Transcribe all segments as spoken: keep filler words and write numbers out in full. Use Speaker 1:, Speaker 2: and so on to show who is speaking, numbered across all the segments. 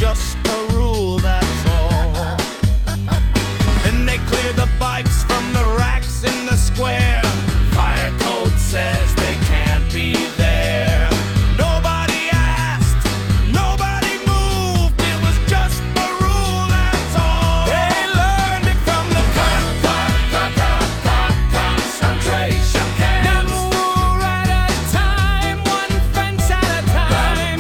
Speaker 1: just a rule, that's all. And they clear the bikes from the racks in the square. Fire code says they can't be there. Nobody asked, nobody moved. It was just a rule, that's all. They learned it from the con con con con con concentration camps. One rule at a time, one fence at a time.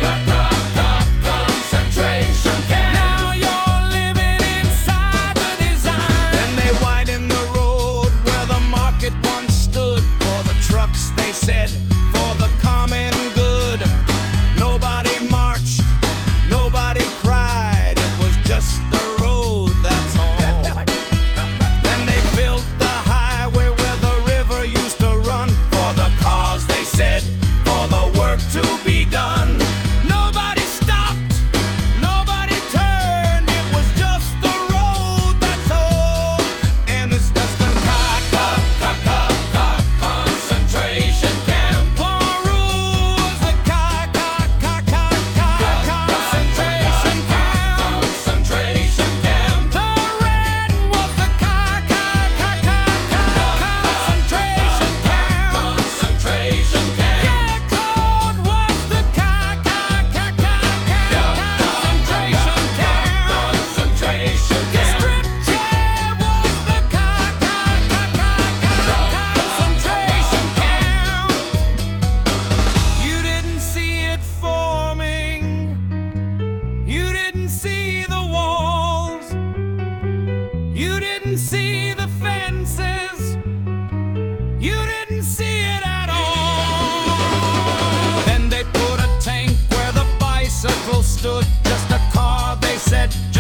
Speaker 1: Concentration camp. Now you're living inside the design. Then they widen the road where the market once stood. For the trucks, they said, for the common good. Nobody marched, nobody cried. It was just the road, that's all. Then they built the highway where the river used to run. For the cause, they said, for the work to be done. Nobody stopped, nobody turned. It was just the road, that's all. And it's just a ca- ca- ca- ca- ca- concentration camp. One rule was the ca- ca- ca- ca- ca- concentration camp. Concentration camp. The red was the ca- ca- ca- ca- ca- concentration camp. Concentration camp. Yeah, code was the ca- ca- ca- ca- ca- concentration camp. Concentration camp. Strip chair was the ca- ca- ca- ca- ca- concentration camp. You didn't see it forming. You didn't see the walls. You didn't see the fences. You didn't see it at all. Then they put a tank where the bicycle stood. Just a car, they said.